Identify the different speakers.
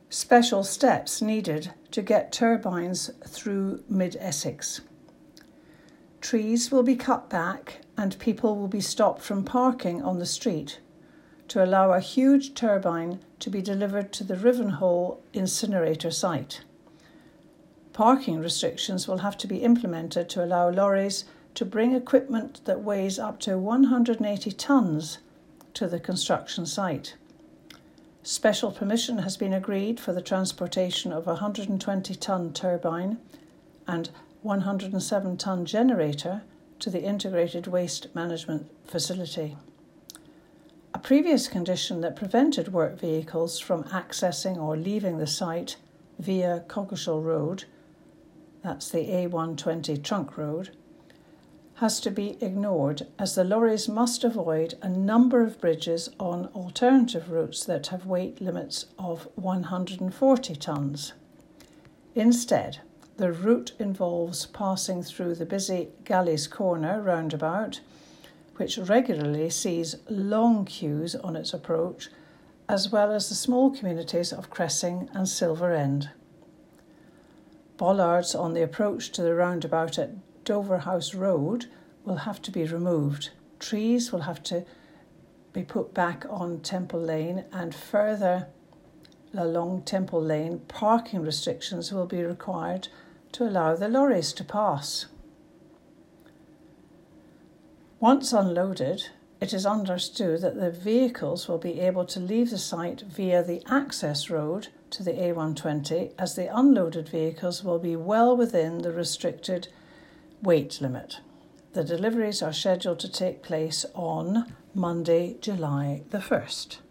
Speaker 1: Special steps needed to get turbines through mid-Essex. Trees will be cut back and people will be stopped from parking on the street to allow a huge turbine to be delivered to the Rivenhole incinerator site. Parking restrictions will have to be implemented to allow lorries to bring equipment that weighs up to 180 tonnes to the construction site. Special permission has been agreed for the transportation of a 120-tonne turbine and 107-tonne generator to the integrated waste management facility. A previous condition that prevented work vehicles from accessing or leaving the site via Coggeshall Road, that's the A120 trunk road, has to be ignored as the lorries must avoid a number of bridges on alternative routes that have weight limits of 140 tonnes. Instead, the route involves passing through the busy Galleys Corner roundabout, which regularly sees long queues on its approach, as well as the small communities of Cressing and Silver End. Bollards on the approach to the roundabout at Dover House Road will have to be removed. Trees will have to be put back on Temple Lane, and further along Temple Lane, parking restrictions will be required to allow the lorries to pass. Once unloaded, it is understood that the vehicles will be able to leave the site via the access road to the A120, as the unloaded vehicles will be well within the restricted weight limit. The deliveries are scheduled to take place on Monday, July the 1st.